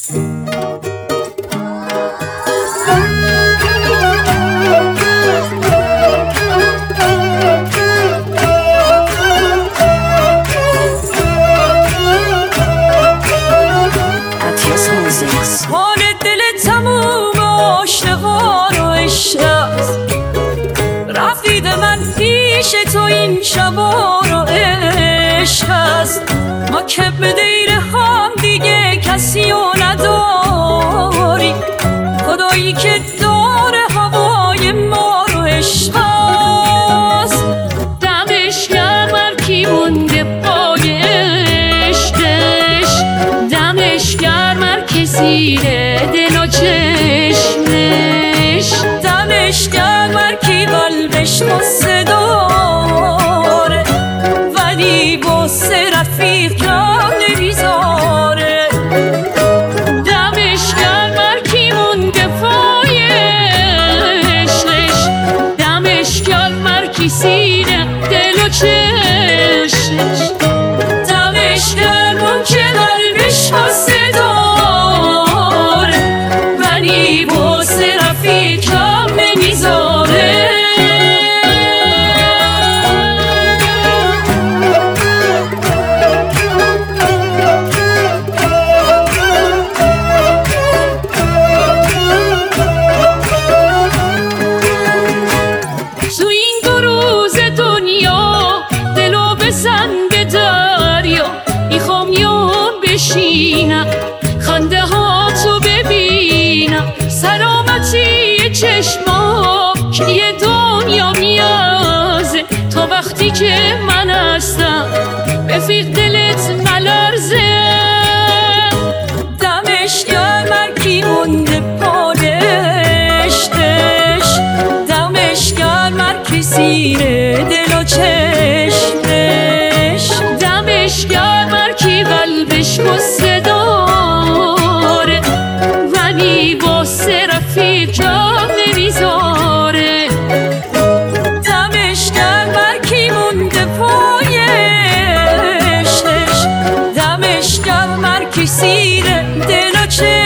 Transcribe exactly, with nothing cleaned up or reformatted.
حال دل تموم عاشقان و عشق است، رفیق من پیش تو این شبا رو عشق است. ما که به دیر هم دیگه کسی رو نداری، خدایی که داره هوای ما رو عشق است. دمش گرم هر کی مونده پای عشقش، دمش گرم هر کی زیر دل و چشمش، دمش گرم هر کی قلبش غصه داره ولی واسه رفیق کم نمیذاره. دمش گرم هر کی مونده پای عشقش، دمش گرم هر کی زیر دل و چشمش، دمش گرم اون که قلبش غصه داره ولی واسه رفیق کم نمیذاره. تو این دو روز دنیا دلو بزن به دریا، میخوام یاد بشینم خنده ها تو ببینم، سلامتی چشما که یه دنیا میازه تا وقتی که من هستم رفیق دلت نلرزه. دمش گرم هر کی مونده پای عشقش، دمش گرم هر کی زیر دل و چشمش، دمش گرم هر کی قلبش غصه داره ولی واسه رفیق کم نمیذاره. دمش گرم هر کی مونده پای عشقش، دمش گرم هر کی زیر دل و چشمش.